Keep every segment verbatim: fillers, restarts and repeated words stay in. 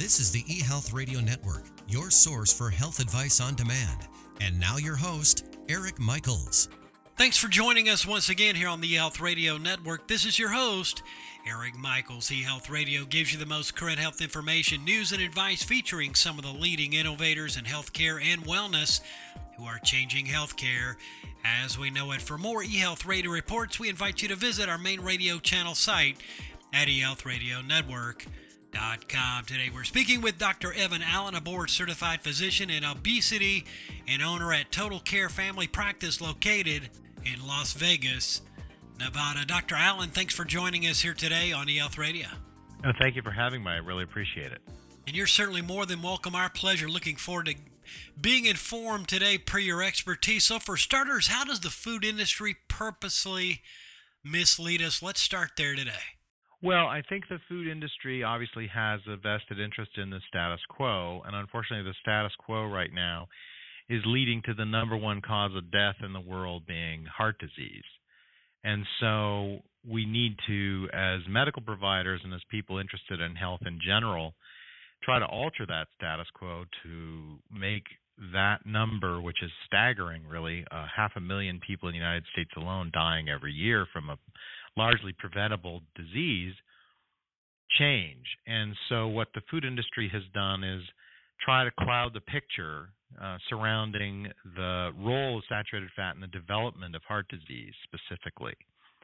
This is the eHealth Radio Network, your source for health advice on demand. And now your host, Eric Michaels. Thanks for joining us once again here on the eHealth Radio Network. This is your host, Eric Michaels. eHealth Radio gives you the most current health information, news, and advice featuring some of the leading innovators in healthcare and wellness who are changing healthcare as we know it. For more eHealth Radio reports, we invite you to visit our main radio channel site at e health radio network dot com. Today we're speaking with Doctor Evan Allen, a board-certified physician in obesity and owner at Total Care Family Practice located in Las Vegas, Nevada. Doctor Allen, thanks for joining us here today on eHealth Radio. Oh, thank you for having me. I really appreciate it. And you're certainly more than welcome. Our pleasure. Looking forward to being informed today per your expertise. So for starters, how does the food industry purposely mislead us? Let's start there today. Well, I think the food industry obviously has a vested interest in the status quo, and unfortunately the status quo right now is leading to the number one cause of death in the world being heart disease. And so we need to, as medical providers and as people interested in health in general, try to alter that status quo to make that number, which is staggering really, uh, half a million people in the United States alone dying every year from a largely preventable disease, change. And so what the food industry has done is try to cloud the picture uh, surrounding the role of saturated fat in the development of heart disease specifically.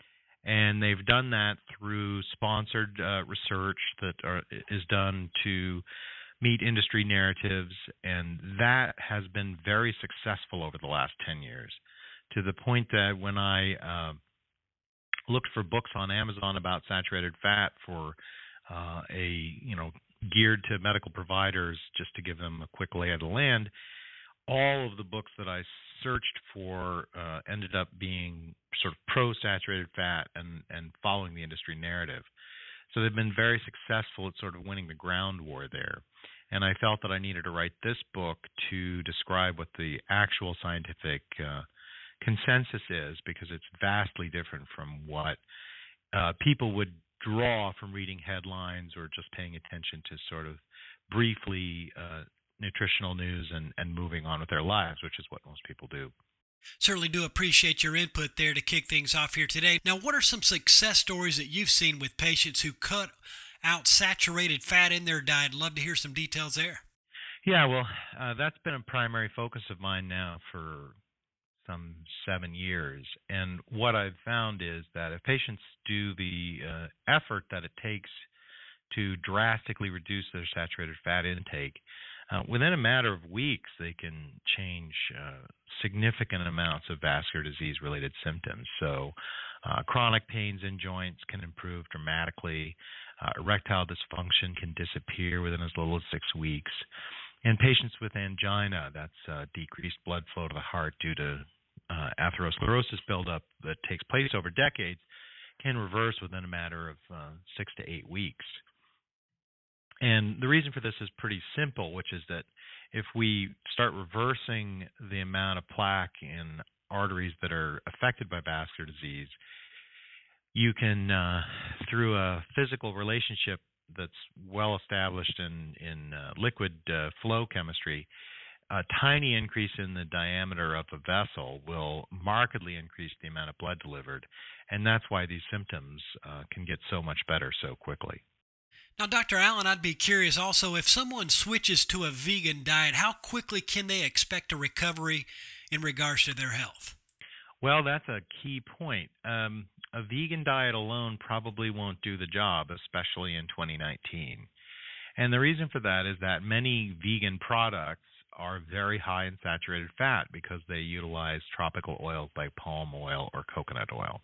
And they've done that through sponsored uh, research that are, is done to meet industry narratives, and that has been very successful over the last ten years, to the point that when I uh, looked for books on Amazon about saturated fat for uh, a, you know, geared to medical providers, just to give them a quick lay of the land, all of the books that I searched for uh, ended up being sort of pro-saturated fat and, and following the industry narrative. So they've been very successful at sort of winning the ground war there. And I felt that I needed to write this book to describe what the actual scientific uh, consensus is, because it's vastly different from what uh, people would draw from reading headlines or just paying attention to sort of briefly uh, nutritional news and, and moving on with their lives, which is what most people do. Certainly do appreciate your input there to kick things off here today. Now, what are some success stories that you've seen with patients who cut out saturated fat in their diet? Love to hear some details there. Yeah, well, uh, that's been a primary focus of mine now for some seven years. And what I've found is that if patients do the uh, effort that it takes to drastically reduce their saturated fat intake, uh, within a matter of weeks, they can change uh, significant amounts of vascular disease-related symptoms. So uh, chronic pains in joints can improve dramatically. Uh, erectile dysfunction can disappear within as little as six weeks. And patients with angina, that's uh, decreased blood flow to the heart due to uh, atherosclerosis buildup that takes place over decades, can reverse within a matter of uh, six to eight weeks. And the reason for this is pretty simple, which is that if we start reversing the amount of plaque in arteries that are affected by vascular disease, you can, uh, through a physical relationship that's well established in, in uh, liquid uh, flow chemistry, a tiny increase in the diameter of a vessel will markedly increase the amount of blood delivered, and that's why these symptoms uh, can get so much better so quickly. Now, Doctor Allen, I'd be curious also, if someone switches to a vegan diet, how quickly can they expect a recovery in regards to their health? Well, that's a key point. Um, a vegan diet alone probably won't do the job, especially in twenty nineteen. And the reason for that is that many vegan products are very high in saturated fat because they utilize tropical oils like palm oil or coconut oil.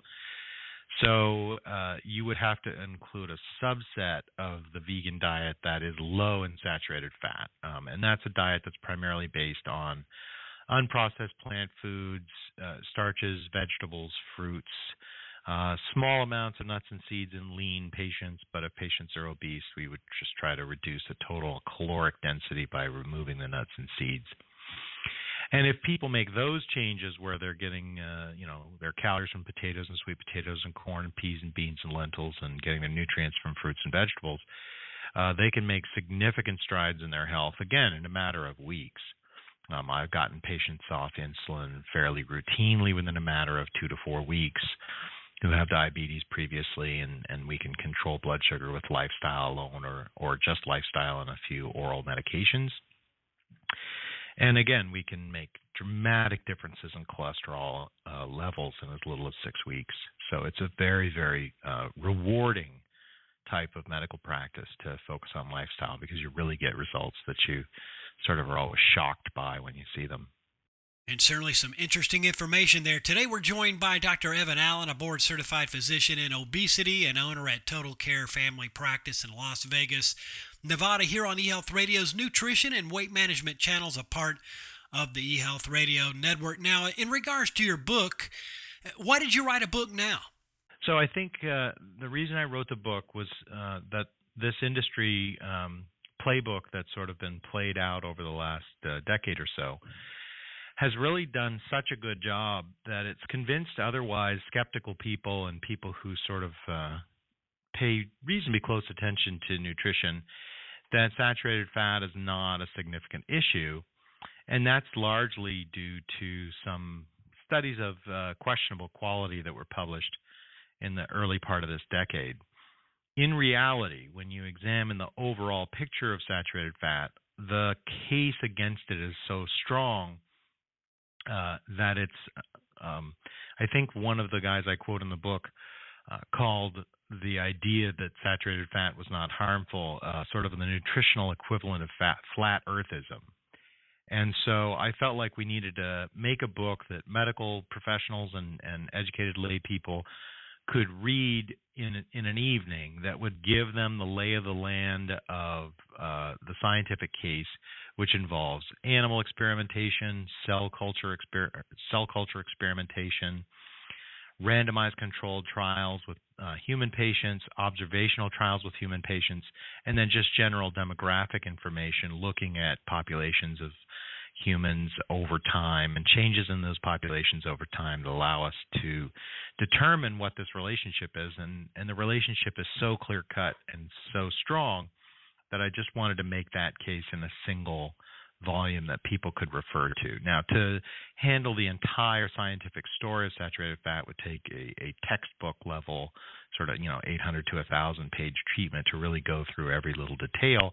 So uh, you would have to include a subset of the vegan diet that is low in saturated fat. Um, and that's a diet that's primarily based on unprocessed plant foods, uh, starches, vegetables, fruits, uh, small amounts of nuts and seeds in lean patients. But if patients are obese, we would just try to reduce the total caloric density by removing the nuts and seeds. And if people make those changes where they're getting, uh, you know, their calories from potatoes and sweet potatoes and corn and peas and beans and lentils and getting their nutrients from fruits and vegetables, uh, they can make significant strides in their health, again, in a matter of weeks. Um, I've gotten patients off insulin fairly routinely within a matter of two to four weeks who have diabetes previously, and, and we can control blood sugar with lifestyle alone or, or just lifestyle and a few oral medications. And again, we can make dramatic differences in cholesterol uh, levels in as little as six weeks. So it's a very, very uh, rewarding type of medical practice to focus on lifestyle, because you really get results that you sort of are always shocked by when you see them. And certainly some interesting information there. Today we're joined by Doctor Evan Allen, a board-certified physician in obesity and owner at Total Care Family Practice in Las Vegas, Nevada, here on eHealth Radio's nutrition and weight management channels, a part of the eHealth Radio Network. Now, in regards to your book, why did you write a book now? So I think uh, the reason I wrote the book was uh, that this industry um, playbook that's sort of been played out over the last uh, decade or so has really done such a good job that it's convinced otherwise skeptical people and people who sort of uh, pay reasonably close attention to nutrition that saturated fat is not a significant issue. And that's largely due to some studies of uh, questionable quality that were published in the early part of this decade. In reality, when you examine the overall picture of saturated fat, the case against it is so strong uh, that it's, um, I think one of the guys I quote in the book uh, called the idea that saturated fat was not harmful uh, sort of the nutritional equivalent of fat, flat earthism. And so I felt like we needed to make a book that medical professionals and, and educated lay people could read in in an evening that would give them the lay of the land of uh, the scientific case, which involves animal experimentation, cell culture exper- cell culture experimentation, randomized controlled trials with uh, human patients, observational trials with human patients, and then just general demographic information looking at populations of humans over time and changes in those populations over time that allow us to determine what this relationship is. And, and the relationship is so clear-cut and so strong that I just wanted to make that case in a single volume that people could refer to. Now, to handle the entire scientific story of saturated fat would take a, a textbook level, sort of, you know, eight hundred to one thousand page treatment to really go through every little detail.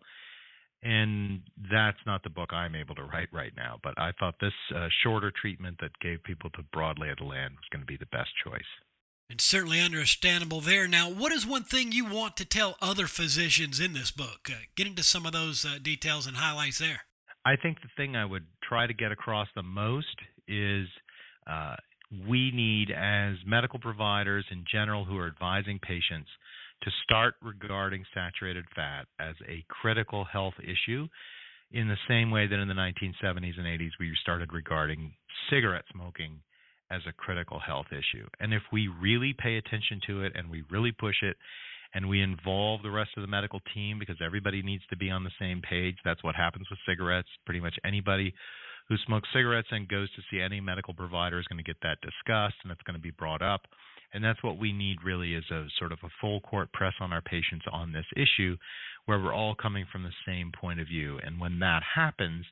And that's not the book I'm able to write right now. But I thought this uh, shorter treatment that gave people the broad lay of the land was going to be the best choice. And certainly understandable there. Now, what is one thing you want to tell other physicians in this book? Uh, get into some of those uh, details and highlights there. I think the thing I would try to get across the most is uh, we need, as medical providers in general who are advising patients, to start regarding saturated fat as a critical health issue in the same way that in the nineteen seventies and eighties we started regarding cigarette smoking as a critical health issue. And if we really pay attention to it and we really push it and we involve the rest of the medical team, because everybody needs to be on the same page. That's what happens with cigarettes. Pretty much anybody who smokes cigarettes and goes to see any medical provider is going to get that discussed, and it's going to be brought up. And that's what we need really, is a sort of a full court press on our patients on this issue, where we're all coming from the same point of view. And when that happens,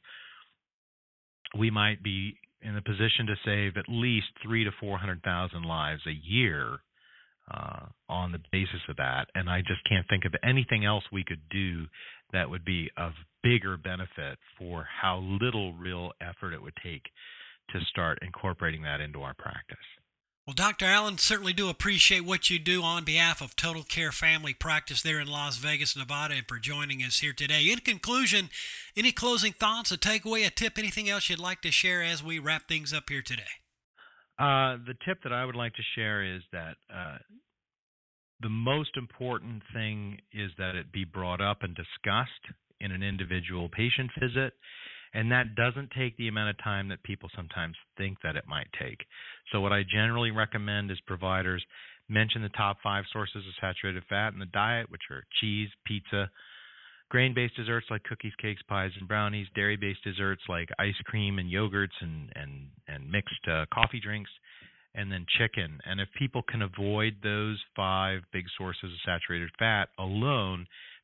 we might be in a position to save at least three to four hundred thousand lives a year uh, on the basis of that. And I just can't think of anything else we could do that would be of bigger benefit for how little real effort it would take to start incorporating that into our practice. Well, Doctor Allen, certainly do appreciate what you do on behalf of Total Care Family Practice there in Las Vegas, Nevada, and for joining us here today. In conclusion, any closing thoughts, a takeaway, a tip, anything else you'd like to share as we wrap things up here today? Uh, the tip that I would like to share is that uh, the most important thing is that it be brought up and discussed in an individual patient visit. And that doesn't take the amount of time that people sometimes think that it might take. So what I generally recommend is providers mention the top five sources of saturated fat in the diet, which are cheese, pizza, grain-based desserts like cookies, cakes, pies, and brownies, dairy-based desserts like ice cream and yogurts and, and, and mixed uh, coffee drinks, and then chicken. And if people can avoid those five big sources of saturated fat alone,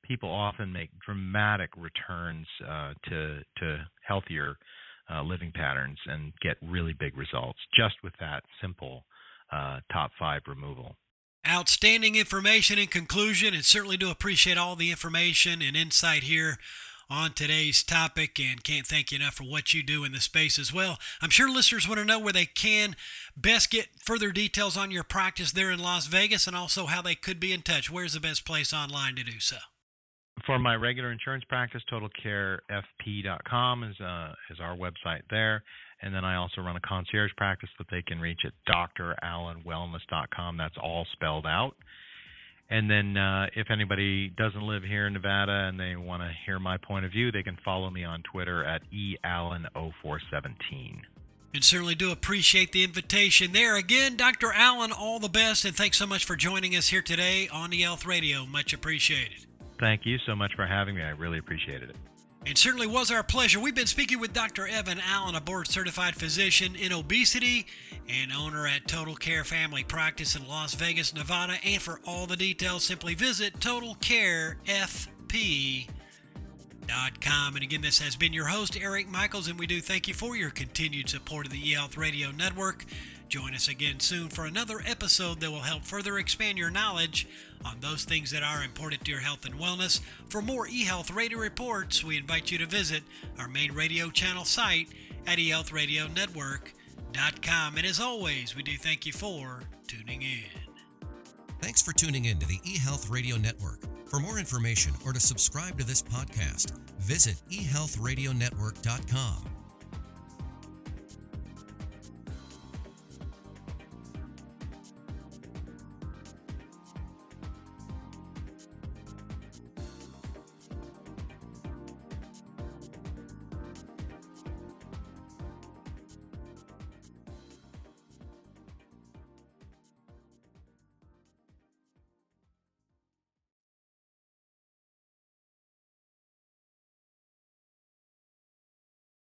people often make dramatic returns uh, to to healthier uh, living patterns and get really big results just with that simple uh, top five removal. Outstanding information in conclusion, and certainly do appreciate all the information and insight here on today's topic, and can't thank you enough for what you do in the space as well. I'm sure listeners want to know where they can best get further details on your practice there in Las Vegas, and also how they could be in touch. Where's the best place online to do so? For my regular insurance practice, total care f p dot com is uh, is our website there. And then I also run a concierge practice that they can reach at d r allen wellness dot com. That's all spelled out. And then uh, if anybody doesn't live here in Nevada and they want to hear my point of view, they can follow me on Twitter at e allen oh four seventeen. And certainly do appreciate the invitation there. Again, Doctor Allen, all the best, and thanks so much for joining us here today on eHealth Radio. Much appreciated. Thank you so much for having me. I really appreciated it. It certainly was our pleasure. We've been speaking with Doctor Evan Allen, a board-certified physician in obesity and owner at Total Care Family Practice in Las Vegas, Nevada. And for all the details, simply visit total care f p dot com. And again, this has been your host, Eric Michaels, and we do thank you for your continued support of the eHealth Radio Network. Join us again soon for another episode that will help further expand your knowledge on those things that are important to your health and wellness. For more eHealth Radio reports, we invite you to visit our main radio channel site at e health radio network dot com. And as always, we do thank you for tuning in. Thanks for tuning in to the eHealth Radio Network. For more information or to subscribe to this podcast, visit e health radio network dot com.